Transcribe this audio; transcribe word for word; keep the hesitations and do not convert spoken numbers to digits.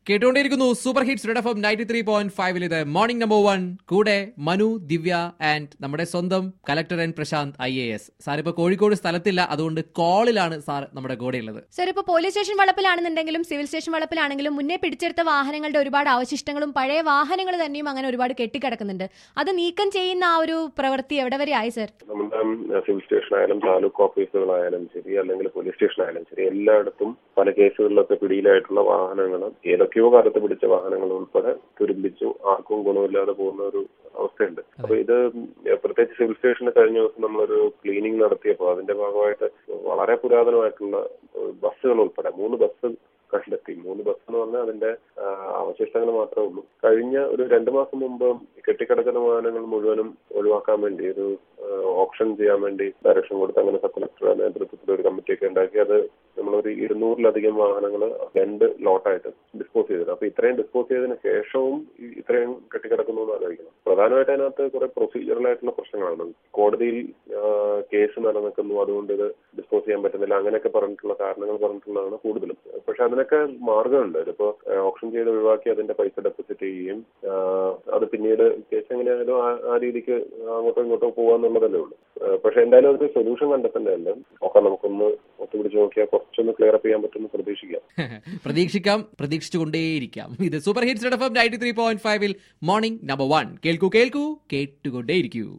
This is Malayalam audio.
കേട്ടുകൊണ്ടിരിക്കുന്നു super hits Red F M ninety three point ഫൈവിൽ ഇത് മോർണിംഗ് നമ്പർ വൺ. കൂടെ മനു, ദിവ്യ ആൻഡ് നമ്മുടെ സ്വന്തം collector N Prasanth I A S. Sir ഇപ്പൊ കോഴിക്കോട് സ്ഥലത്തില്ല, അതുകൊണ്ട് കോളിലാണ് സാർ നമ്മുടെ കൂടെ ഉള്ളത്. സാർ ഇപ്പൊ പോലീസ് സ്റ്റേഷൻ വളപ്പിലാണെന്നുണ്ടെങ്കിലും സിവിൽ സ്റ്റേഷൻ വളപ്പിലാണെങ്കിലും മുന്നേ പിടിച്ചെടുത്ത വാഹനങ്ങളുടെ ഒരുപാട് അവശിഷ്ടങ്ങളും പഴയ വാഹനങ്ങൾ തന്നെയും അങ്ങനെ ഒരുപാട് കെട്ടിക്കിടക്കുന്നുണ്ട്. അത് നീക്കം ചെയ്യുന്ന ആ ഒരു പ്രവൃത്തി എവിടെ വരെ ആയി സാർ? നമ്മുടെ സിവിൽ സ്റ്റേഷൻ ആയാലും താലൂക്ക് ഓഫീസുകളായാലും ശരി, അല്ലെങ്കിൽ പോലീസ് സ്റ്റേഷൻ ആയാലും ശരി, എല്ലായിടത്തും പല കേസുകളിലൊക്കെ പിടിയിലായിട്ടുള്ള വാഹനങ്ങൾ, ഏതൊക്കെയോ കാലത്ത് പിടിച്ച വാഹനങ്ങൾ ഉൾപ്പെടെ തുരുമ്പിച്ചു ആർക്കും ഗുണമില്ലാതെ പോകുന്ന ഒരു അവസ്ഥയുണ്ട്. അപ്പൊ ഇത് പ്രത്യേകിച്ച് സിവിൽ സ്റ്റേഷന് കഴിഞ്ഞ ദിവസം നമ്മളൊരു ക്ലീനിങ് നടത്തിയപ്പോൾ അതിന്റെ ഭാഗമായിട്ട് വളരെ പുരാതനമായിട്ടുള്ള ബസ്സുകൾ ഉൾപ്പെടെ മൂന്ന് ബസ് കണ്ടെത്തി. മൂന്ന് ബസ് എന്ന് പറഞ്ഞാൽ അതിന്റെ അവശിഷ്ടങ്ങൾ മാത്രമേ ഉള്ളൂ. കഴിഞ്ഞ ഒരു രണ്ടു മാസം മുമ്പ് കെട്ടിക്കിടക്കുന്ന വാഹനങ്ങൾ മുഴുവനും ഒഴിവാക്കാൻ വേണ്ടി ഒരു ഓപ്ഷൻ ചെയ്യാൻ വേണ്ടി ഡയറക്ഷൻ കൊടുത്ത് അങ്ങനെ സബ് കളക്ടറുടെ നേതൃത്വത്തിൽ ഒരു കമ്മിറ്റിയൊക്കെ ഉണ്ടാക്കി അത് നമ്മളൊരു ഇരുന്നൂറിലധികം വാഹനങ്ങൾ രണ്ട് ലോട്ടായിട്ട് ഡിസ്പോസ് ചെയ്തത്. അപ്പൊ ഇത്രയും ഡിസ്പോസ് ചെയ്തതിന് ശേഷവും ഇത്രയും കെട്ടിക്കിടക്കുന്നു എന്ന് ആലോചിക്കണം. പ്രധാനമായിട്ട് അതിനകത്ത് കുറെ പ്രൊസീജിയറലായിട്ടുള്ള പ്രശ്നങ്ങളാണ്. കോടതിയിൽ കേസ് നിലനിൽക്കുന്നു, അതുകൊണ്ട് ഇത് ഡിസ്പോസ് ചെയ്യാൻ പറ്റുന്നില്ല, അങ്ങനെയൊക്കെ പറഞ്ഞിട്ടുള്ള കാരണങ്ങൾ പറഞ്ഞിട്ടുള്ളതാണ് കൂടുതലും. പക്ഷെ അതിനൊക്കെ മാർഗമുണ്ട്. ഇതിപ്പോ ഓപ്ഷൻ ചെയ്ത് ഒഴിവാക്കി അതിന്റെ പൈസ ഡെപ്പോസിറ്റ് ചെയ്യുകയും അത് പിന്നീട് കേസ് എങ്ങനെയായാലും ആ രീതിക്ക് അങ്ങോട്ടോ ഇങ്ങോട്ടോ പോകാന്നുള്ളതല്ലേ ഉള്ളൂ. പക്ഷെ എന്തായാലും അതൊരു സൊല്യൂഷൻ കണ്ടെത്തേണ്ടതല്ല. ഒക്കെ നമുക്കൊന്ന് ഒത്തുപിടിച്ച് നോക്കിയാൽ കുറച്ചൊന്ന് ക്ലിയർ അപ്പ് ചെയ്യാൻ പറ്റുമെന്ന് പ്രതീക്ഷിക്കാം. പ്രതീക്ഷിക്കാം, പ്രതീക്ഷിച്ചുകൊണ്ടേയിരിക്കാം. ഇത് super hits Red F M ninety three point ഫൈവിൽ മോർണിംഗ് നമ്പർ വൺ. കേൾക്കൂ കേൾക്കൂ കേട്ടുകൊണ്ടേയിരിക്കൂ.